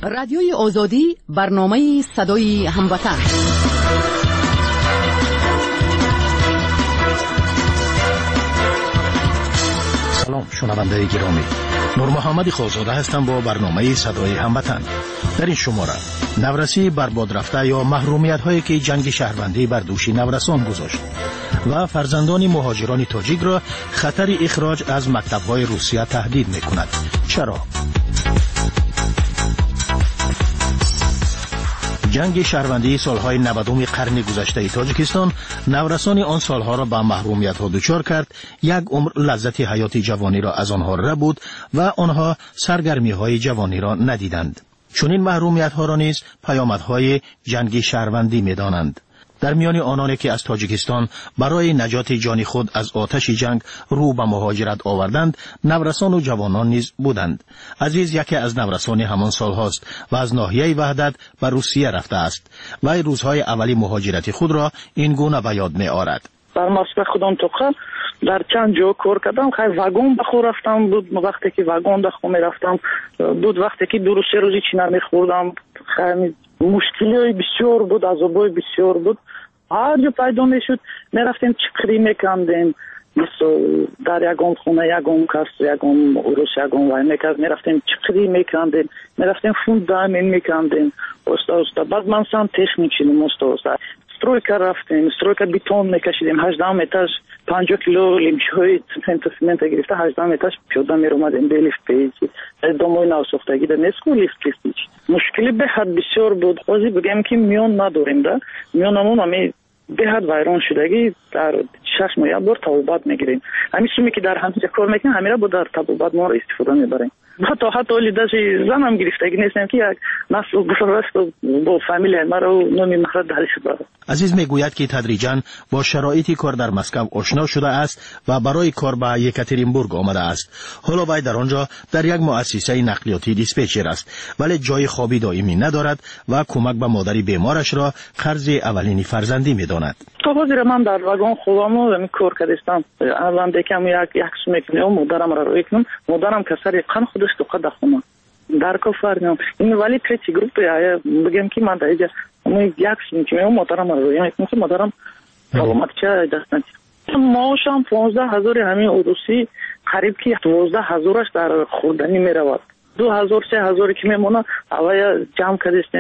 رادیوی آزادی برنامه صدای هموطن. سلام شنونده گرامی، نور محمد خالزاده هستم با برنامه صدای هموطن. در این شماره نورسی برباد رفته یا محرومیت هایی که جنگ شهروندی بر دوش نورسان گذاشت و فرزندان مهاجران تاجیک را خطر اخراج از مکتب‌های روسیه تهدید می‌کند. چرا؟ جنگ شهروندی سالهای 90 قرن گذشته تاجیکستان نورسان آن سالها را به محرومیت‌ها دچار کرد. یک عمر لذت حیات جوانی را از آنها ربود و آنها سرگرمی‌های جوانی را ندیدند. چون این محرومیت‌ها را نیز پیامدهای جنگ شهروندی می‌دانند. در میان آنانی که از تاجیکستان برای نجات جان خود از آتش جنگ رو به مهاجرت آوردند، نورسان و جوانان نیز بودند. عزیز یکی از نورسان همان سال هاست و از ناحیه وحدت به روسیه رفته است و روزهای اولی مهاجرت خود را این گونه به یاد می آورد. در مسکو خودم توقع در چند جا کار کردم. خیلی واگن بخور رفتم بود. وقتی که واگن دخو می رفتم بود، وقتی که دو سه روزی چینا می خوردم خیلی مشکلی بسیار بود، عذابای بسیار بود. هر جا پیدا می شد می رفتیم چکری می کندیم، مثل در یکم خونه یکم کس یکم اوروس یکم وای می کرد، می رفتیم چکری می کندیم، می رفتیم فوندامین می کندیم. استا بعد من سام تکنیک شدیم. استا سтройка رفتیم، سтройка بیتون می کشیدیم. 18 متر 50 کیلو لیمچه‌های سمنت گرفته 18 متر پیاده می اومدیم به لیفت پیچ. دومای ناساختگی در نسکو لیفت پیچ. مشکلی به حد بسیار بود. خواهی بگم که میان نداریم ده. میانمون همی به حد ویران شدگی در 6 ماه یک بار تبوبات میگیریم. همین سومی که در همینجا کار میکنیم همین را با در تبوبات ما را استفاده میبریم. حتی لیدازی زنم گرفتگی نیستم که یک نسل گذشته با فامیل ما را نمی مخرج داری شده. عزیز میگوید که تدریجاً با شرایط کار در مسکو آشنا شده است و برای کار به یکاترینبورگ آمده است. حالا وی در آنجا در یک مؤسسه نقلیاتی دیسپچر است، ولی جای خوابی دائمی ندارد و کمک به مادری بیمارش را قرض اولین فرزندی میداند. تا حاضر من در واگن خوابم و کار کردم. اول دکم یک سمکنم مادرم را روی کنم. مادرم کسر قن خودش تو قد خونه. در کافرنم. این ولی تریتی گروپ یا بگم که من در یک سمکنم مادرم را روی کنم. مادرم سلامت چه دستند. ماشام 15000 همین اوروسی قریب که 12000 در خوردنی می رود. 2000 3000 که میمونه اوای جمع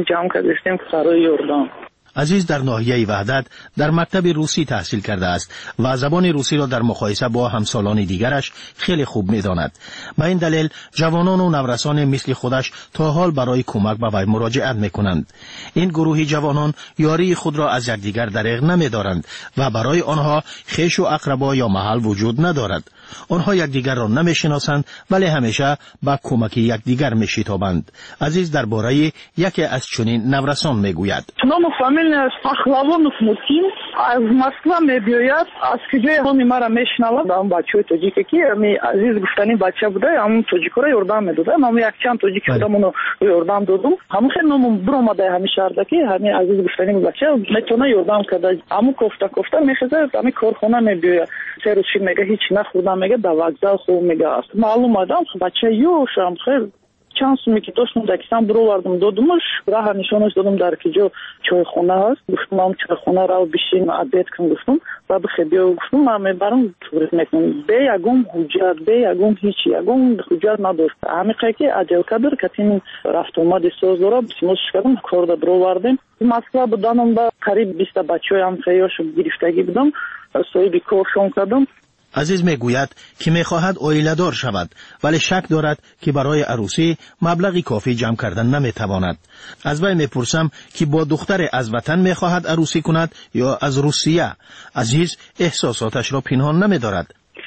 کردیم سرای یوردان. عزیز در ناحیه وحدت در مکتب روسی تحصیل کرده است و زبان روسی را در مقایسه با همسالان دیگرش خیلی خوب می‌داند. به این دلیل جوانان و نورسان مثل خودش تا حال برای کمک به وی مراجعت می‌کنند. این گروهی جوانان یاری خود را از یکدیگر دریغ نمی‌دارند و برای آنها خویش و اقربا یا محل وجود ندارد. آنها یکدیگر را نمی‌شناسند ولی همیشه با کمک یکدیگر می‌شتابند. عزیز درباره یکی از چنین نورسان می‌گوید. فامیل Пахлавонов Мусин از Москва میبیاید. از کجای همین مرا میشنوه. اون بچه تاجیکی که عزیز گفتنی بچه بوده، همون تاجیکا را یاردم میداده. من یک چند تاجیک بودم اونو یاردم دادم. همون خیلی نمون برآمده همین شهر که همین عزیز گفتنی بچه میتونه یاردم کرده. همون کوفته میخزه همین کارخانه میبیاید. سه روز میگه هیچ نخوردم، میگه در وокзал خوب میگه است. معلوم آدم بچه یوشم خیلی چانسمی که داشتم دکستان برآوردم دادمش، راه نشانش دادم در کجا چایخانه هست. گفتم هم چایخانه را بشین عادت کن گفتم و بخبیا گفتم من میبرم توریست میکنم. به یگم حجت به یگم هیچ یگم حجت نداشت. عمیقه که عجل کدر کتین رفت اومد سوزورا بسیمش کردم کار دا برآوردیم. مسکو بودم با قریب 20 بچه هم خیاش گرفتگی بودم. صاحب کارشون کردم. عزیز میگوید که میخواهد عائله دار شود ولی شک دارد که برای عروسی مبلغی کافی جمع کردن نمیتواند. از وی میپرسم که با دختر از وطن میخواهد عروسی کند یا از روسیه. عزیز احساساتش را پنهان نمیدارد.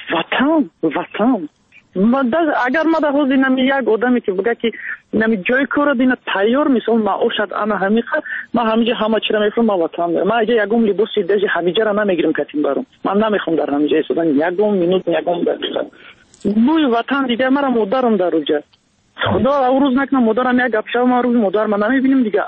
وطن اگر ما در حوزه نمی یک آدمی که بگه که نمی جای کار دینه تیار مثل ما اوشد انا همیخه ما همینجا همه چی را میفرم ما وطن میرم. ما اگه یکم لباسی دیجی همینجا را نمیگیرم کتیم برام. من نمیخوام در همینجا ایستادن یکم مینوت یکم دقیقه. بوی وطن دیگه مرا مادرم در روجا. خدا روز نکنه مادرم یک گپ شو ما روز مادر من نمیبینیم دیگه.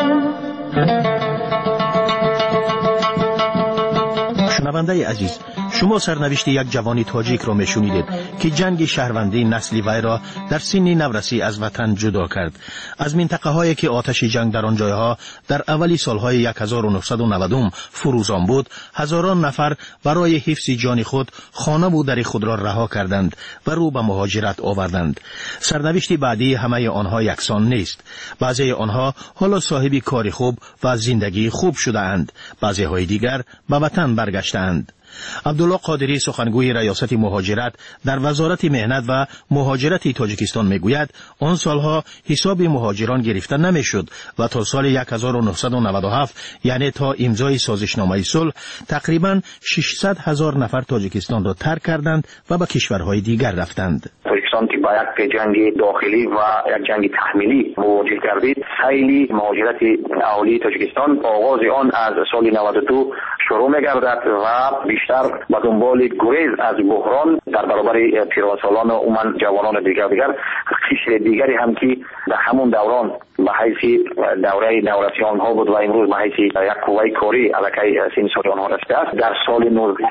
شنونده عزیز، شما سرنوشت یک جوانی تاجیک را میشنیدید که جنگ شهروندی نسلی وی را در سن نورسی از وطن جدا کرد. از منطقه هایی که آتش جنگ در آن جایها در اولی سالهای 1990 فروزان بود، هزاران نفر برای حفظ جان خود خانه و در خود را رها کردند و رو به مهاجرت آوردند. سرنوشت بعدی همه آنها یکسان نیست. بعضی آنها حالا صاحب کار خوب و زندگی خوب شده اند، بعضی های دیگر به وطن برگشتند. عبدالله قادری سخنگوی ریاست مهاجرت در وزارت مهنت و مهاجرت تاجیکستان میگوید آن سالها حساب مهاجران گرفته نمیشد و تا سال 1997 یعنی تا امضای سازشنامه صلح تقریبا 600,000 نفر تاجیکستان را ترک کردند و به کشورهای دیگر رفتند. تاجیکستان که با یک جنگ داخلی و یک جنگ تحمیلی مواجه گردید، سیل مهاجرت اهالی تاجیکستان آغاز آن از سال 92 شروع می‌گردد و بیشتر به دنبال گریز از بحران در برابر پیرسالان و عموما جوانان دیگر قشر دیگری هم که در همون دوران به حیث دوره نورسیان ها بود و امروز به حیث یک قوه کاری علیه سن سال آنها رسیده است. در سال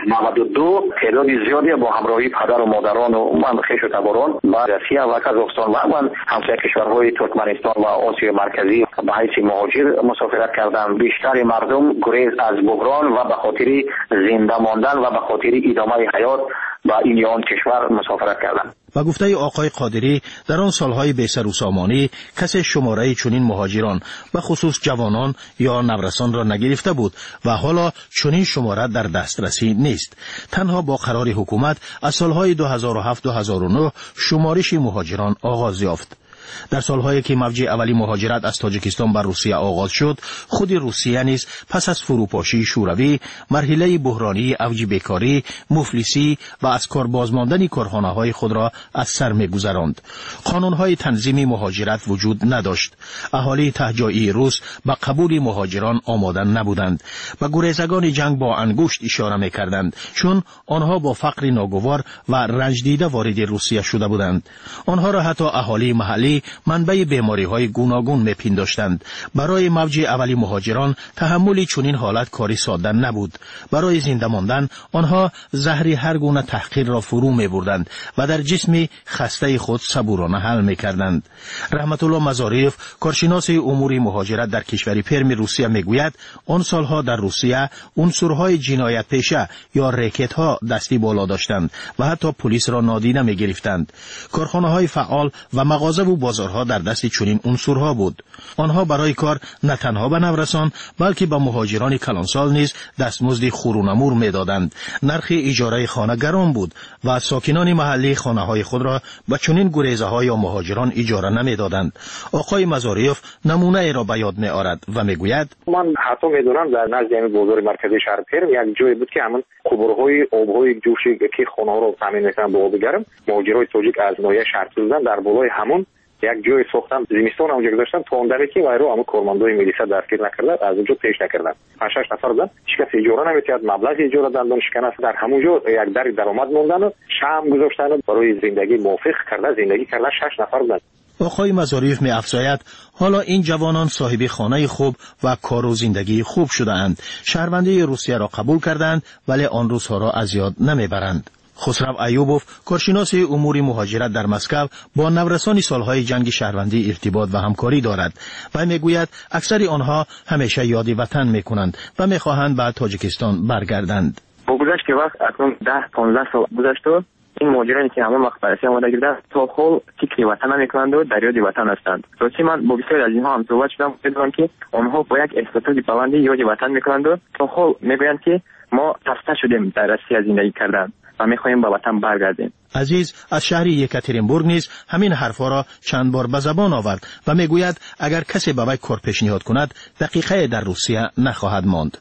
92 تعداد زیادی با همراهی پدر و مادران و عموما خویش و تباران به روسیه و قزاقستان و عموما همسایه کشورهای ترکمنستان و آسیای مرکزی به حیث مهاجر مسافرت کردند. بیشتر مردم گریز از بحران و به خاطر زنده ماندن و به خاطر ادامه حیات با این آن کشور مسافرت کردند. و گفته آقای قادری در آن سالهای بیسر و سامانی کسی شماره چنین مهاجران به خصوص جوانان یا نورسان را نگرفته بود و حالا چنین شماره در دسترسی نیست. تنها با قرار حکومت از سالهای 2007-2009 شمارش مهاجران آغاز یافت. در سالهایی که موج اولی مهاجرت از تاجیکستان به روسیه آغاز شد، خود روسیه نیز پس از فروپاشی شوروی مرحله بحرانی اوج بیکاری، مفلسی و از کار بازماندن کارخانه‌های خود را از سر می‌گذراند. قانون‌های تنظیم مهاجرت وجود نداشت. اهالی تهجایی روس به قبول مهاجران آماده نبودند و گریزگان جنگ با انگشت اشاره می‌کردند، چون آنها با فقر ناگوار و رنج دیده وارد روسیه شده بودند. آنها را حتی اهالی محلی منبع بیماری‌های گوناگون می‌پنداشتند. برای موج اولی مهاجران تحمل چنین حالت کاری ساده نبود. برای زنده ماندن آنها زهر هر گونه تحقیر را فرو می‌بردند و در جسم خسته خود صبورانه حل می‌کردند. رحمت الله مزاریف، کارشناس امور مهاجرت در کشور پرم روسیه میگوید آن سالها در روسیه عنصرهای جنایت پیشه یا ریکت‌ها دستی بالا داشتند و حتی پلیس را نادیده می‌گرفتند. کارخانه‌های فعال و مغازه و بازارها در دست چنین عنصرها بود. آنها برای کار نه تنها به نورسان بلکه به مهاجران کلانسال نیز دستمزد خورونمور میدادند. نرخ اجاره خانه گران بود و ساکنان محلی خانه‌های خود را به چنین گریزه‌ها یا مهاجران اجاره نمیدادند. آقای مزاریف نمونه ای را به یاد می‌آورد و میگوید من حتی میدونم در نزد بازار مرکزی شهر پرم یک جایی بود که همون قبرهای آبهای جوشی که خانه‌ها را تامین می‌کردن به آب گرم، مهاجرای تاجیک از ناحیه شهر سوزدن در بالای همون یک جای ساختن زمستان اونجا گذاشتن تا اون دمی که وایرو همون کارمندای ملیسا دستگیر نکردن، از اونجا پیش نکردن. 5-6 نفر بودن، هیچ کس اجاره نمی‌داد، مبلغ اجاره دادن شکن است در همونجا یک در درآمد موندن و شام گذاشتن برای زندگی موافق کردن، زندگی کردن 6 نفر بودن. آقای مزاریف می‌افزاید حالا این جوانان صاحب خانه خوب و کار و زندگی خوب شده‌اند. شهروندی روسیه را قبول کردند ولی آن روزها را از یاد نمیبرند. خسرو ایوبوف، کارشناس امور مهاجرت در مسکو، با نورسان سالهای جنگ شهروندی ارتباط و همکاری دارد و میگوید اکثر آنها همیشه یاد وطن میکنند و میخواهند به تاجیکستان برگردند. با گذشت وقت اکنون 10-15 سال گذشت و این مهاجرانی که همه وقت بررسی آماده گردن تا حال فکر وطن نمیکنند و در یاد وطن هستند. راستی من با بسیاری از اینها هم صحبت شدم، دیدم که آنها با یک احساسات بلندی یاد وطن میکنند و تا حال میگویند که ما خسته شدیم در روسیه زندگی کردن و میخواهیم به وطن برگردیم. عزیز از شهر یکاترینبورگ نیز همین حرفا را چند بار به زبان آورد و میگوید اگر کسی به وی کار پیشنهاد کند دقیقه در روسیه نخواهد ماند.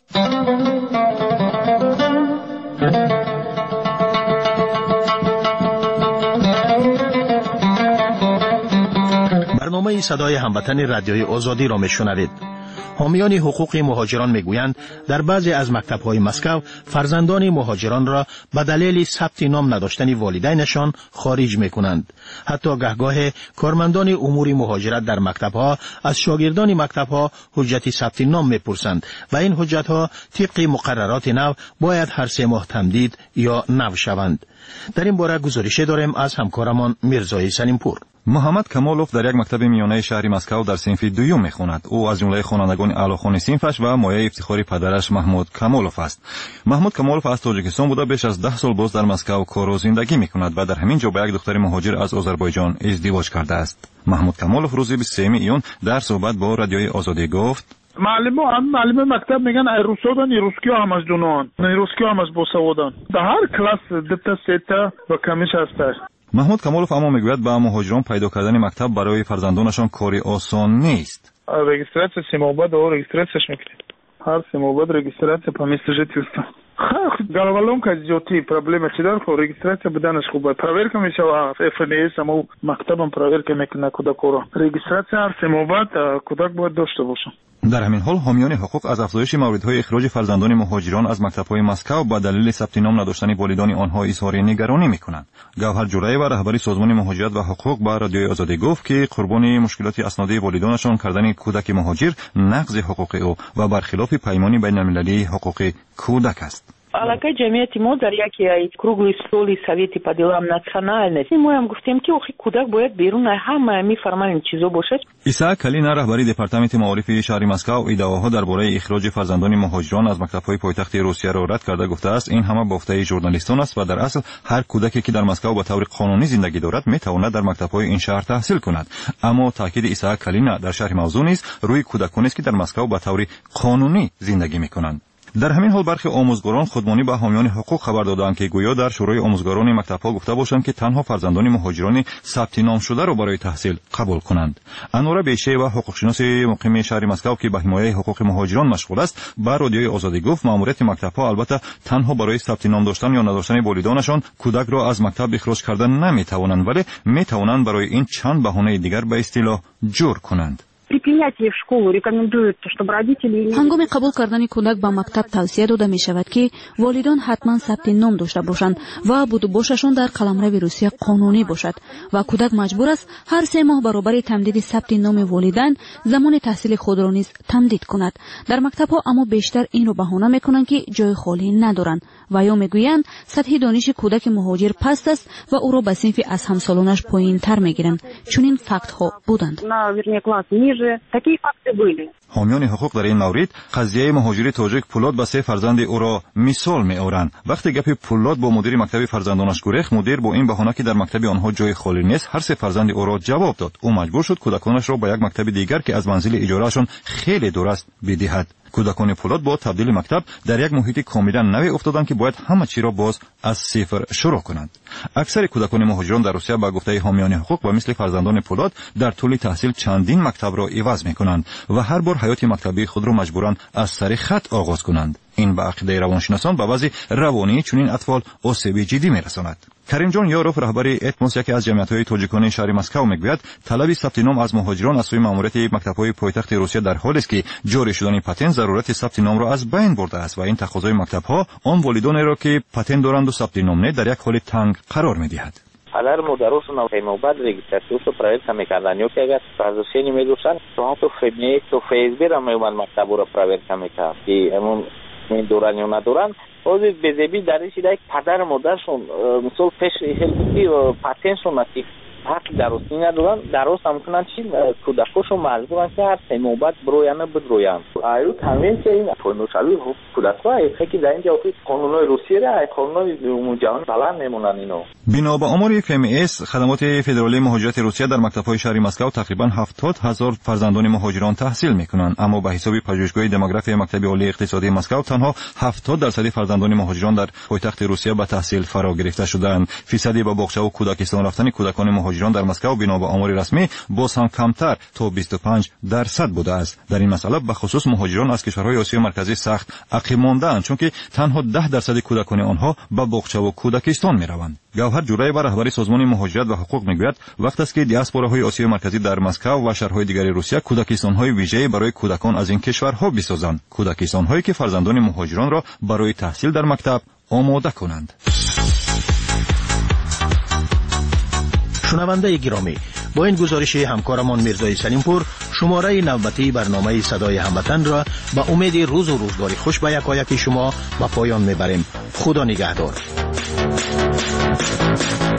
برنامه صدای هموطن رادیوی آزادی را میشنوید. حامیان حقوق مهاجران میگویند در بعضی از مکتب‌های مسکو فرزندان مهاجران را به دلیل ثبت نام نداشتن والدینشان خارج می‌کنند. حتی گهگاه کارمندان امور مهاجرت در مکتب‌ها از شاگردان مکتب‌ها حجت ثبت نام می‌پرسند و این حجت‌ها طبق مقررات نو باید هر 3 ماه تمدید یا نو شوند. در این باره گزارش داریم از همکارمان میرزای سلیمپور. محمد کمالوف در یک مکتب میانه شهر مسکو در صنف دوم میخواند. او از جمله خوانندگان اعلیخوان صنفش و مایه افتخاری پدرش محمود کمالوف است. محمود کمالوف از تاجیکستان بوده بیش از 10 سال باز در مسکو کار و زندگی میکند و در همین جا با یک دختر مهاجر از آذربایجان ازدواج کرده است. محمود کمالوف روز 23 ایون در صحبت با رادیوی آزادی گفت: معلم مکتب میگن ای روسودان روسکی هم از دونان روسکی هم از بوسودان در هر کلاس دتا ستا و کمیش هست. محمود کمالوف اما میگوید با مهاجران پیدا کردن مکتب برای فرزندانشان کاری آسان نیست. رجیستراسیا سیموباد و رجیستراسیاش میکنید. هر سیموباد регистрация по месту жительства. Головоломка идёт, проблема чидар, регистрация بدنش خوبه. Проверка میشه ФНС هم مکتبم проверка میکنه کودک رو. رجیستراسیا هر سیموباد کودک باید داشته باشه. در همین حال حامیان حقوق از افزایش موردهای اخراج فرزندان مهاجران از مکتب‌های مسکو با دلیل ثبت نام نداشتن والدین آنها اظهار نگرانی می‌کنند. گوهر جولایی و رهبری سازمان مهاجرت و حقوق با رادیوی آزادی گفت که قربانی مشکلات اسنادی والدینشان کردن کودک مهاجر نقض حقوق او و برخلاف پیمان بین‌المللی حقوق کودک است. Алакай ҷамъияти мо дар яке кругли столи совети по делам национальности мы ҳам гуфтем ки охи кӯдак бояд берун ҳама мефармаем чизо бошад. исаак калина раҳбари департаменти маорифи шаҳри маскав иддаоҳо дар бораи ихроҷи фарзандони муҳоҷирон аз мактабҳои пойтахти русияро рад карда гуфтааст ин ҳама бофтаи журналистон аст ва дар асл ҳар кӯдаке ки дар маскав ба таври қонунӣ зиндагӣ дорад метавонад дар мактабҳои ин шаҳр таҳсил кунад. аммо таъкиди исаак калина дар шаҳри мавзӯъ низ рӯи кӯдаконест ки дар маскав ба таври қонунӣ зиндагӣ мекунанд. در همین حال برخی آموزگاران خودمانی به حامیان حقوق خبر دادند که گویا در شورای آموزگاران مکتب‌ها گفته باشند که تنها فرزندان مهاجران ثبت نام شده را برای تحصیل قبول کنند. انوره بیشه و حقوقشناس مقیم شهر مسکو که به حمایت حقوق مهاجران مشغول است، با رادیوی آزادی گفت مأموریت مکتب‌ها البته تنها برای ثبت نام داشتن یا نداشتن والدینشان کودک را از مکتب اخراج کردن نمی‌توانند، ولی می‌توانند برای این چند بهانه دیگر به اصطلاح جور کنند. ҳангоми қабул кардани кӯдак ба мактаб тавсия дода мешавад ки волидон ҳатман сабти ном дошта бошанд ва будубошашон дар қаламрави русия қонунӣ бошад ва кӯдак маҷбур аст ҳар 3 моҳ баробари тамдиди сабти номи волидайн замони таҳсили худро низ тамдид кунад. дар мактабҳо аммо бештар инро баҳона мекунанд ки ҷои холӣ надоранд ва ё мегӯянд сатҳи дониши кӯдаки муҳоҷир паст аст ва ӯро ба синфи аз ҳамсолонаш поинтар мегиранд. чунин фактҳо буданд. حامیان حقوق در این مورد قضیه مهاجر تاجیک پولاد با 3 فرزند او را مثال می‌آورند. وقتی گپ پولاد با مدیر مکتب فرزندانش گریخت، مدیر با این بهانه که در مکتب آنها جای خالی نیست هر 3 فرزند او را جواب داد. او مجبور شد کودکانش را به یک مکتب دیگر که از منزل اجارهشان خیلی دور است بدهد. کودکان پولاد با تبدیل مکتب در یک محیط کاملا نوی افتادند که باید همه چی را باز از صفر شروع کنند. اکثر کودکان مهاجران در روسیه با گفته حامیان حقوق و مثل فرزندان پولاد در طول تحصیل چندین مکتب را عوض می‌کنند و هر بار حیات مکتبی خود را مجبورند از سر خط آغاز کنند. این به عقیده روانشناسان به وضع روانی چنین اطفال آسیب جدی می‌رساند. کریم جان یاروف رهبری اتموس یکی از جمعیت‌های تاجیکان شهر مسکو میگوید طلب ثبت نام از مهاجران از سوی ماموریت مکتب‌های پایتخت روسیه در حالی است که جاری شدن پتن ضرورت ثبت نام را از بین برده است و این تقاضای مکتب‌ها آن والدانی را که پتن دارند و ثبت نام نه در یک حال تنگ قرار می‌دهد. Alar mudarosu na Femobad registrațiu proiectul mecanizanio că aga fazuseni medusan toată femei to Facebook am mai maktabul proiectul meca ki emun min duraniu na duran ozi bezebi darishi dai padar modarshon misol pesh helbi patenshon ati حق درستی ندارن درست هم کنن چی کودکاشو مجبورن که هر سیموبت برویان بدرویان ایرو تامین که این پونوشالی کودک‌ها که در اینجا قانونهای روسیه را قانونهای جهان بلند میمونن اینو. بنا به آمار FMS خدمات فدرالی مهاجرت روسیه در مکتب‌های شهر مسکو تقریبا 70,000 فرزندان مهاجران تحصیل میکنند، اما به حساب پژوهشگاه دموگرافی مکتب عالی اقتصادی مسکو تنها 70% فرزندان مهاجران در پایتخت روسیه به تحصیل فرا گرفته شدند. فیصدی به باغچه و کودکستان رفتن کودکان مهاجران مهاجران در مسکو بنا به آمار رسمی باز هم کمتر تا 25% بوده است. در این مسئله به خصوص مهاجران از کشورهای آسیای مرکزی سخت عقب مانده‌اند، چون که تنها 10% کودکان آنها به باغچه و کودکستان می‌روند. گوهر جورایی بر رهبری سازمان مهاجرت و حقوق میگوید وقت است که دیاسپوراهای آسیای مرکزی در مسکو و شهرهای دیگر روسیه کودکستان‌های ویژه‌ای برای کودکان از این کشورها بسازند، کودکستان‌هایی که فرزندان مهاجران را برای تحصیل در مکتب آماده کنند. شنونده گرامی، با این گزارش همکارمان میرزای سلیمپور شماره نوبتی برنامه صدای هموطن را با امید روز و روزگاری خوش به یکایک شما به پایان میبریم. خدا نگهدار.